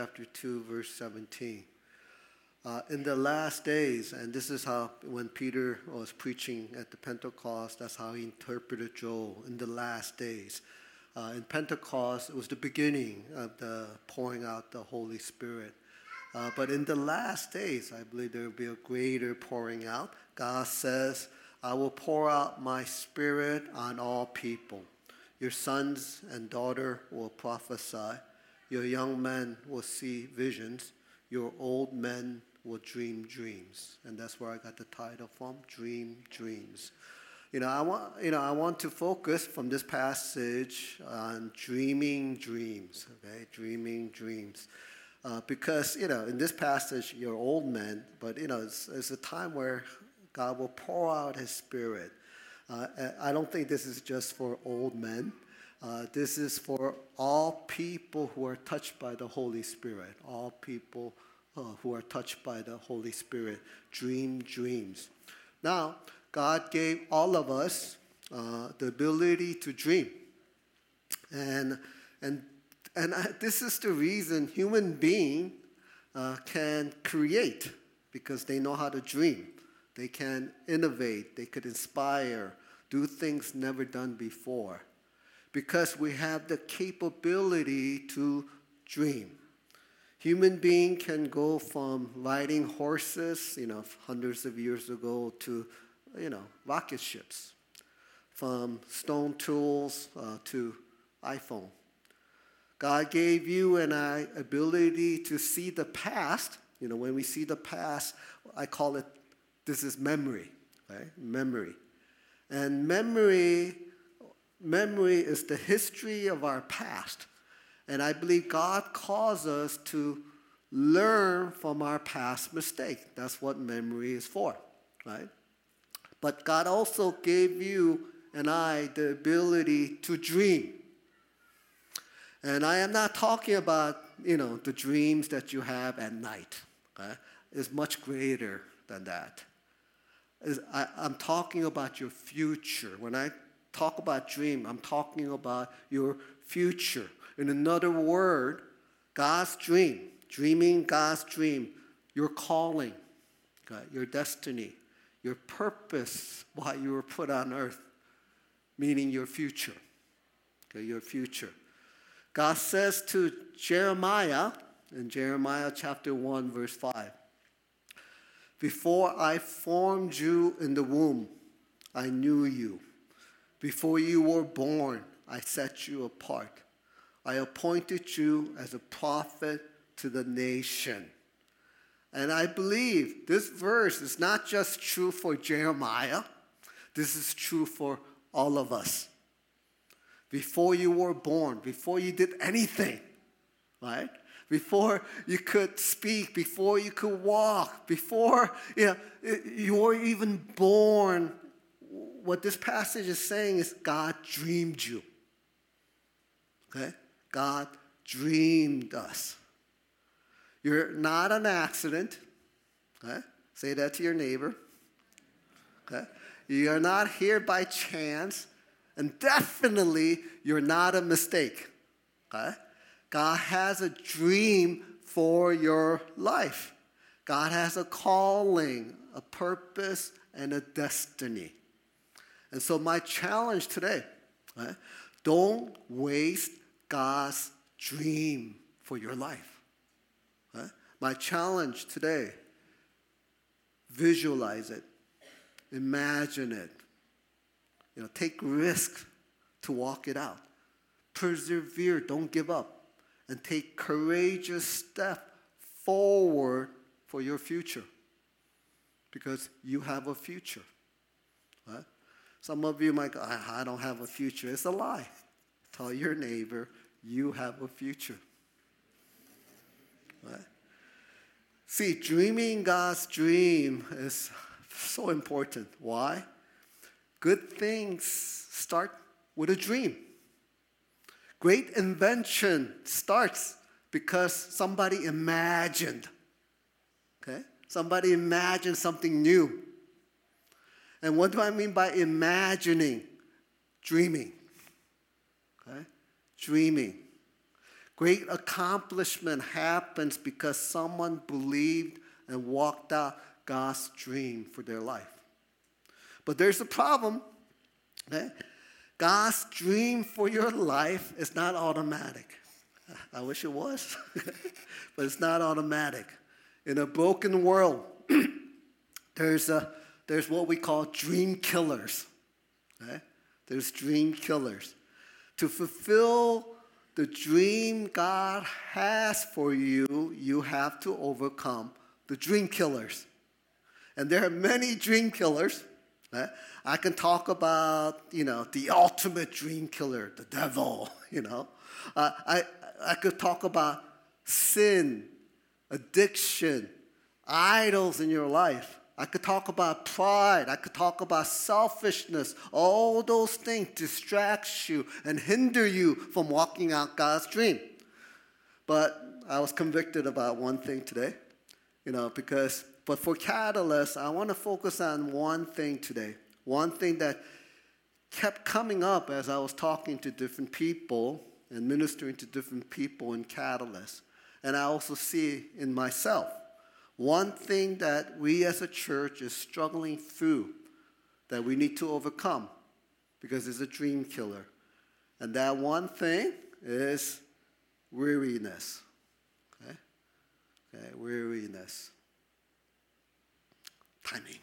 chapter 2, verse 17. In the last days, and this is how when Peter was preaching at the Pentecost, that's how he interpreted Joel, in the last days. In Pentecost, it was the beginning of the pouring out the Holy Spirit. But in the last days, I believe there will be a greater pouring out. God says, I will pour out my Spirit on all people. Your sons and daughter will prophesy. Your young men will see visions. Your old men will dream dreams. And that's where I got the title from, Dream Dreams. I want to focus from this passage on dreaming dreams, okay? Dreaming dreams. Because, in this passage, you're old men, but, it's a time where God will pour out His Spirit. I don't think this is just for old men. This is for all people who are touched by the Holy Spirit. All people who are touched by the Holy Spirit. Dream dreams. Now, God gave all of us the ability to dream. And this is the reason human beings can create, because they know how to dream. They can innovate. They could inspire, do things never done before. Because we have the capability to dream. Human being can go from riding horses, hundreds of years ago, to, rocket ships. From stone tools to iPhone. God gave you and I ability to see the past. When we see the past, I call it, this is memory, right? Memory. And memory is the history of our past. And I believe God calls us to learn from our past mistakes. That's what memory is for, right? But God also gave you and I the ability to dream. And I am not talking about, the dreams that you have at night. Okay? It's much greater than that. I'm talking about your future. When I talk about dream, I'm talking about your future. In another word, God's dream, dreaming God's dream, your calling, okay, your destiny, your purpose why you were put on earth, meaning your future, okay, your future. God says to Jeremiah, in Jeremiah chapter 1, verse 5, before I formed you in the womb, I knew you. Before you were born, I set you apart. I appointed you as a prophet to the nation. And I believe this verse is not just true for Jeremiah. This is true for all of us. Before you were born, before you did anything, right? Before you could speak, before you could walk, before you were even born, what this passage is saying is God dreamed you. Okay? God dreamed us. You're not an accident. Okay? Say that to your neighbor. Okay? You're not here by chance. And definitely, you're not a mistake. Okay? God has a dream for your life. God has a calling, a purpose, and a destiny. And so my challenge today, right, don't waste God's dream for your life. Right? My challenge today, visualize it, imagine it. Take risk to walk it out. Persevere, don't give up. And take courageous step forward for your future. Because you have a future. Right? Some of you might go, I don't have a future. It's a lie. Tell your neighbor, you have a future. Right? See, dreaming God's dream is so important. Why? Good things start with a dream. Great invention starts because somebody imagined. Okay? Somebody imagined something new. And what do I mean by imagining? Dreaming. Okay? Dreaming. Great accomplishment happens because someone believed and walked out God's dream for their life. But there's a problem. Okay? God's dream for your life is not automatic. I wish it was, but it's not automatic. In a broken world, there's what we call dream killers. Okay? There's dream killers. To fulfill the dream God has for you, you have to overcome the dream killers. And there are many dream killers. Right? I can talk about, the ultimate dream killer, the devil, I could talk about sin, addiction, idols in your life. I could talk about pride. I could talk about selfishness. All those things distract you and hinder you from walking out God's dream. But I was convicted about one thing today, but for Catalyst, I want to focus on one thing today. One thing that kept coming up as I was talking to different people and ministering to different people in Catalyst. And I also see in myself. One thing that we as a church is struggling through that we need to overcome because it's a dream killer. And that one thing is weariness. Okay, weariness. Timing.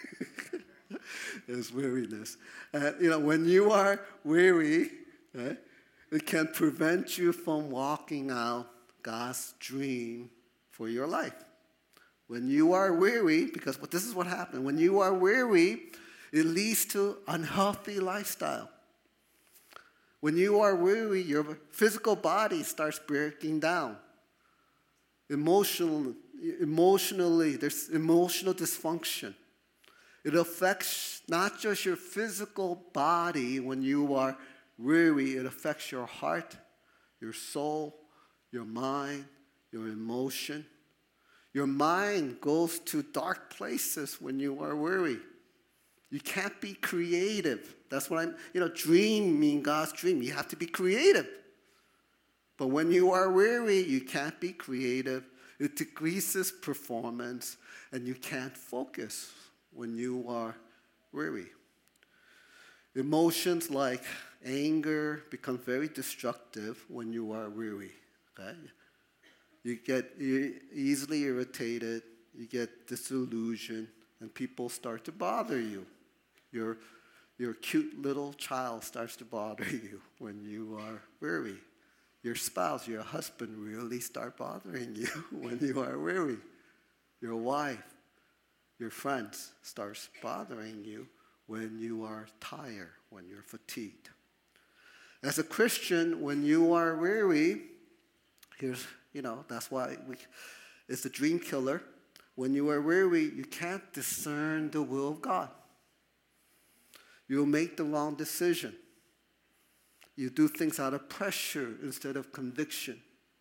It's weariness. When you are weary, it can prevent you from walking out God's dream for your life. When you are weary, because this is what happened. When you are weary, it leads to unhealthy lifestyle. When you are weary, your physical body starts breaking down. Emotionally, there's emotional dysfunction. It affects not just your physical body when you are weary, it affects your heart, your soul, your mind, your emotion. Your mind goes to dark places when you are weary. You can't be creative. That's what dream means God's dream. You have to be creative. But when you are weary, you can't be creative. It decreases performance, and you can't focus when you are weary. Emotions like anger become very destructive when you are weary. Okay? You get easily irritated, you get disillusioned, and people start to bother you. Your cute little child starts to bother you when you are weary. Your spouse, your husband really start bothering you when you are weary. Your wife, your friends starts bothering you when you are tired, when you're fatigued. As a Christian, when you are weary, that's why it's the dream killer. When you are weary, you can't discern the will of God. You'll make the wrong decision. You do things out of pressure instead of conviction.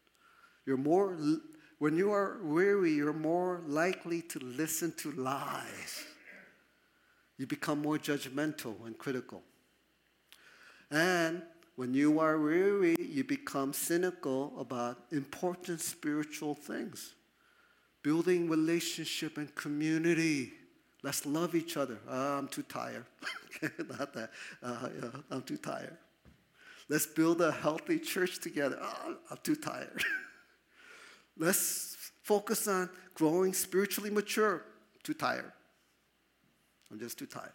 When you are weary, you're more likely to listen to lies. You become more judgmental and critical. And when you are weary, you become cynical about important spiritual things. Building relationship and community. Let's love each other. I'm too tired. Not that. I'm too tired. Let's build a healthy church together. I'm too tired. Let's focus on growing spiritually mature. Too tired. I'm just too tired.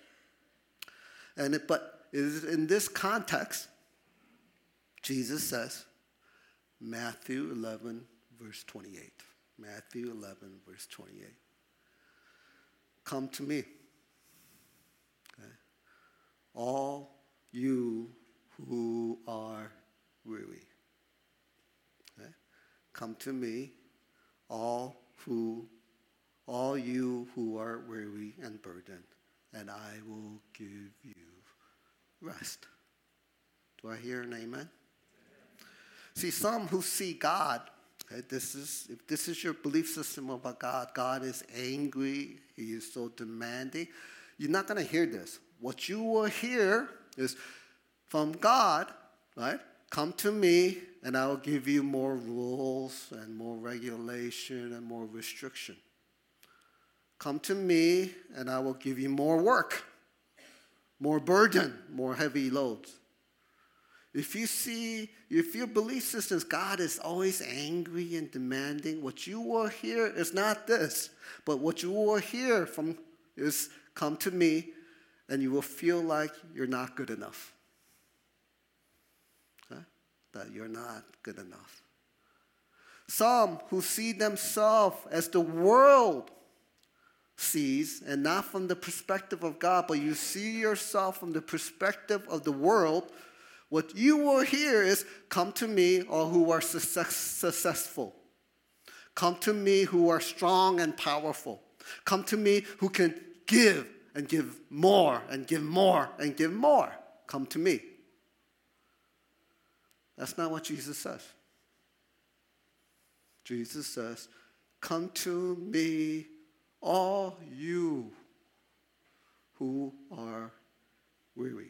But in this context, Jesus says, Matthew 11, verse 28. Matthew 11, verse 28. Come to me, okay? All you who are weary. Okay? Come to me, all you who are weary and burdened, and I will give you rest. Do I hear an amen? See, some who see God, okay, if this is your belief system about God, God is angry, he is so demanding, you're not going to hear this. What you will hear is from God, right? Come to me, and I will give you more rules and more regulation and more restriction. Come to me, and I will give you more work, more burden, more heavy loads. If your belief systems, God is always angry and demanding, what you will hear is not this, but what you will hear from is, come to me, and you will feel like you're not good enough. Okay? That you're not good enough. Some who see themselves as the world sees, and not from the perspective of God, but you see yourself from the perspective of the world, what you will hear is, come to me, all who are successful. Come to me who are strong and powerful. Come to me who can give and give more and give more and give more. Come to me. That's not what Jesus says. Jesus says, come to me, all you who are weary.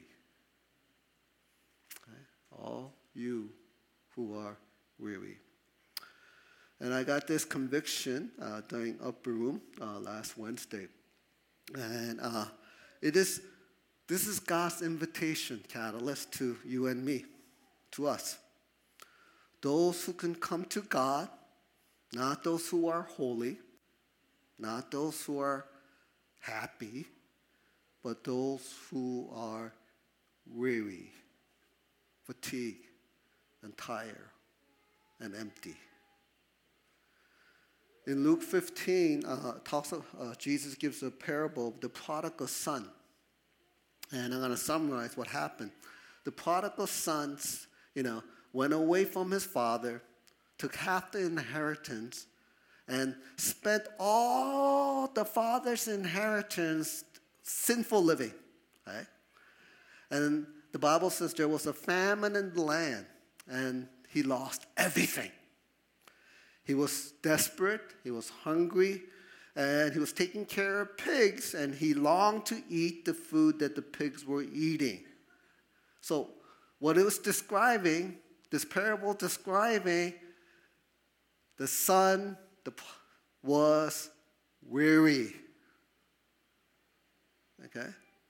Okay? All you who are weary. And I got this conviction during Upper Room last Wednesday. And this is God's invitation, Catalyst, to you and me, to us. Those who can come to God, not those who are holy, not those who are happy, but those who are weary, fatigued, and tired, and empty. In Luke 15, Jesus gives a parable of the prodigal son. And I'm going to summarize what happened. The prodigal son, went away from his father, took half the inheritance, and spent all the father's inheritance sinful living. Right? And the Bible says there was a famine in the land, and he lost everything. He was desperate, he was hungry, and he was taking care of pigs, and he longed to eat the food that the pigs were eating. So what it was describing, this parable describing, the son was weary. Okay?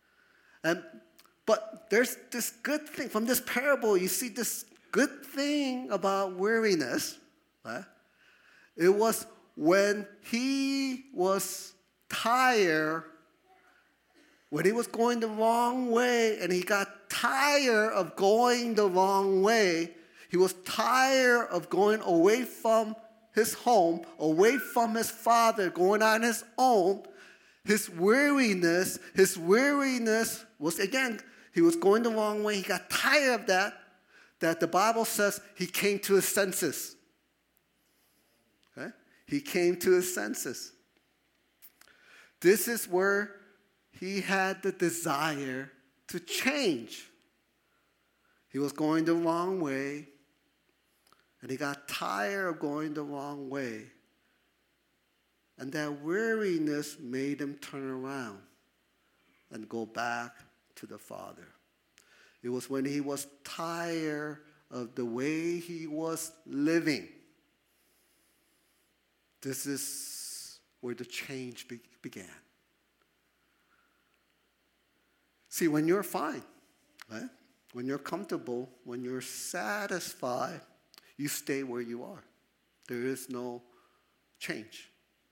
But there's this good thing. From this parable, you see this good thing about weariness. Right? It was when he was tired, when he was going the wrong way, and he got tired of going the wrong way. He was tired of going away from his home, away from his father, going on his own. His weariness was, again, he was going the wrong way. He got tired of that the Bible says he came to his senses. Okay? He came to his senses. This is where he had the desire to change. He was going the wrong way, and he got tired of going the wrong way. And that weariness made him turn around and go back to the Father. It was when he was tired of the way he was living. This is where the change began. See, when you're fine, right? When you're comfortable, when you're satisfied, you stay where you are. There is no change.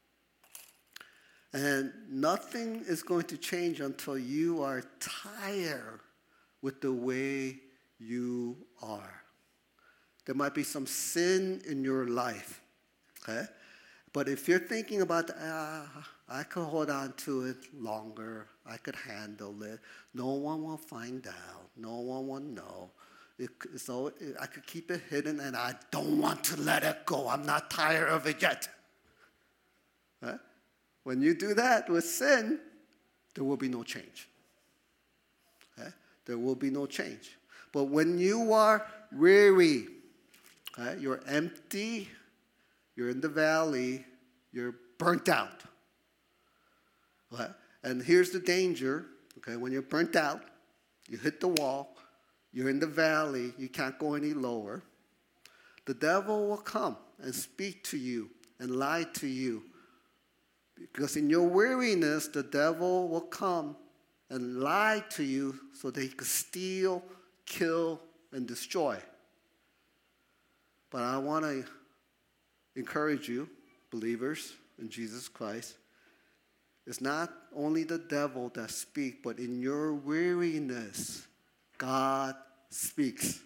And nothing is going to change until you are tired with the way you are. There might be some sin in your life, okay? But if you're thinking about, I could hold on to it longer, I could handle it, no one will find out, no one will know. So I could keep it hidden, and I don't want to let it go. I'm not tired of it yet. Right? When you do that with sin, there will be no change. Okay? There will be no change. But when you are weary, okay, you're empty, you're in the valley, you're burnt out. Okay? And here's the danger. Okay? When you're burnt out, you hit the wall, you're in the valley, you can't go any lower. The devil will come and speak to you and lie to you. Because in your weariness, the devil will come and lie to you so that he could steal, kill, and destroy. But I want to encourage you, believers in Jesus Christ, it's not only the devil that speaks, but in your weariness, God speaks.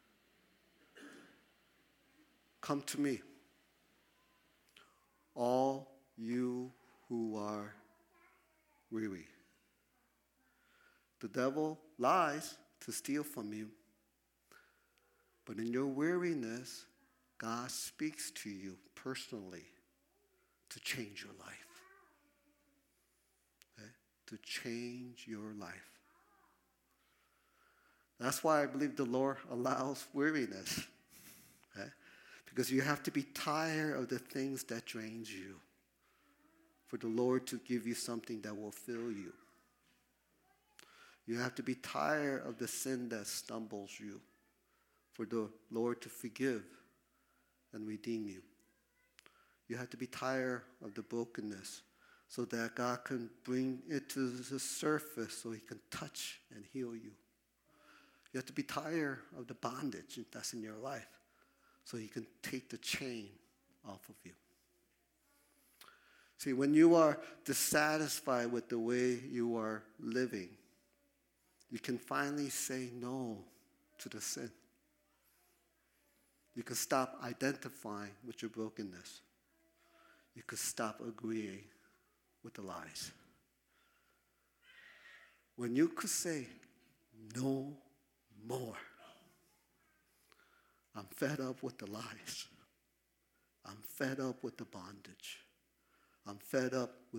Come to me, all you who are weary. The devil lies to steal from you, but in your weariness, God speaks to you personally to change your life. Okay? To change your life. That's why I believe the Lord allows weariness. Okay? Because you have to be tired of the things that drains you for the Lord to give you something that will fill you. You have to be tired of the sin that stumbles you for the Lord to forgive and redeem you. You have to be tired of the brokenness so that God can bring it to the surface so he can touch and heal you. You have to be tired of the bondage that's in your life so he can take the chain off of you. See, when you are dissatisfied with the way you are living, you can finally say no to the sin. You can stop identifying with your brokenness. You can stop agreeing with the lies. When you could say, no more. I'm fed up with the lies. I'm fed up with the bondage. I'm fed up with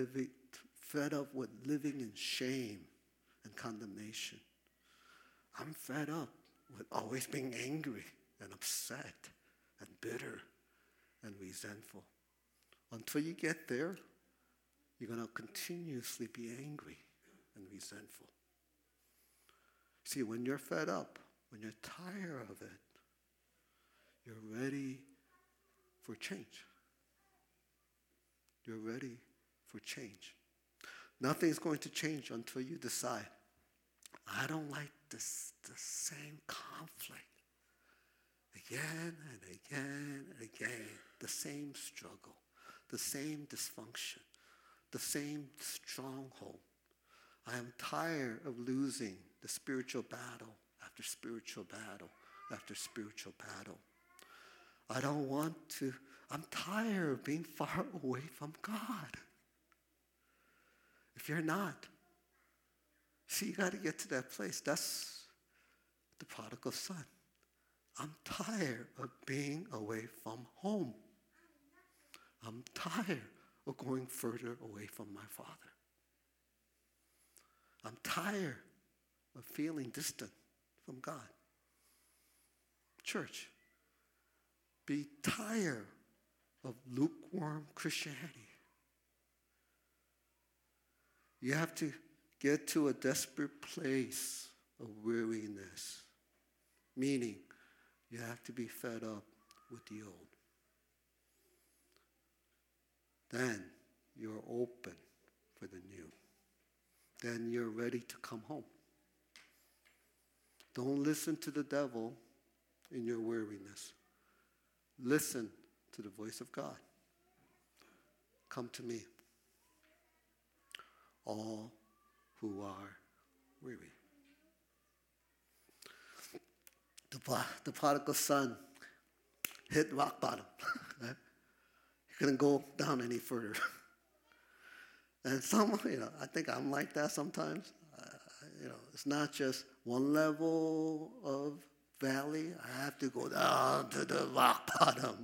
living in shame and condemnation. I'm fed up with always being angry and upset and bitter and resentful. Until you get there, you're going to continuously be angry and resentful. See, when you're fed up, when you're tired of it, you're ready for change. You're ready for change. Nothing's going to change until you decide, I don't like the same conflict. Again and again and again, the same struggle, the same dysfunction, the same stronghold. I am tired of losing the spiritual battle after spiritual battle after spiritual battle. I'm tired of being far away from God. If you're not, see, you got to get to that place. That's the prodigal son. I'm tired of being away from home. I'm tired of going further away from my Father. I'm tired of feeling distant from God. Church, be tired of lukewarm Christianity. You have to get to a desperate place of weariness, meaning you have to be fed up with the old. Then you're open for the new. Then you're ready to come home. Don't listen to the devil in your weariness. Listen to the voice of God. Come to me, all who are weary. The prodigal son hit rock bottom. Right? He couldn't go down any further. And I think I'm like that sometimes. It's not just one level of valley. I have to go down to the rock bottom,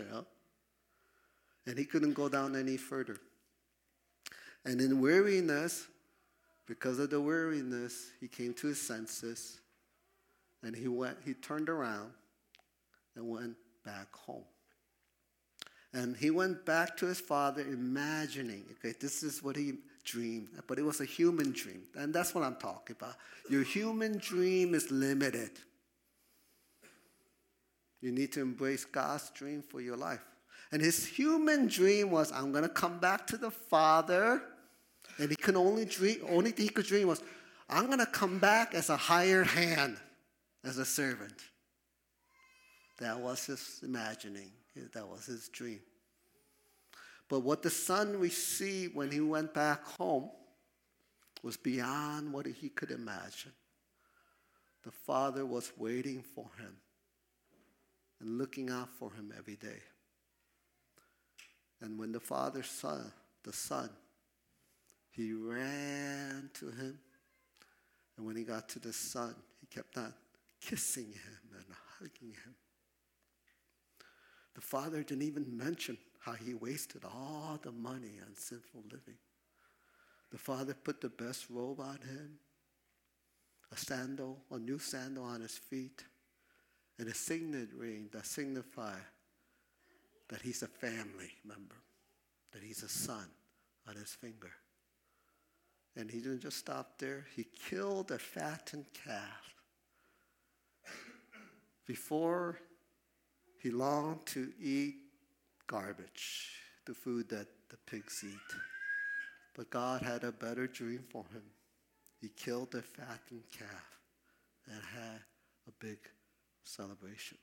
And he couldn't go down any further. And in weariness, because of the weariness, he came to his senses, and he turned around and went back home. And he went back to his father imagining, okay, this is what he dreamed, but it was a human dream. And that's what I'm talking about. Your human dream is limited. You need to embrace God's dream for your life. And his human dream was, I'm going to come back to the Father. And he could only thing he could dream was, I'm going to come back as a hired hand, as a servant. That was his imagining. That was his dream. But what the son received when he went back home was beyond what he could imagine. The Father was waiting for him and looking out for him every day. And when the Father saw the Son, he ran to him. And when he got to the Son, he kept on kissing him and hugging him. The Father didn't even mention how he wasted all the money on sinful living. The Father put the best robe on him, a new sandal on his feet, and a signet ring that signified that he's a family member, that he's a son on his finger. And he didn't just stop there. He killed a fattened calf. Before, he longed to eat garbage, the food that the pigs eat. But God had a better dream for him. He killed a fattened calf and had a big celebration.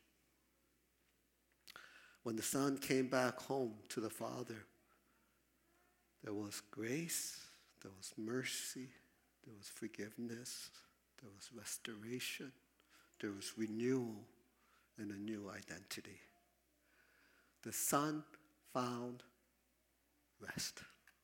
When the son came back home to the Father, there was grace, there was mercy, there was forgiveness, there was restoration, there was renewal, and a new identity. The son found rest.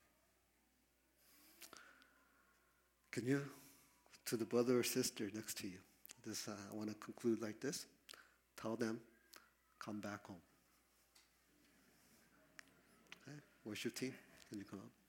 Can you, to the brother or sister next to you, I want to conclude like this. Tell them, come back home. Okay? Worship team, can you come up?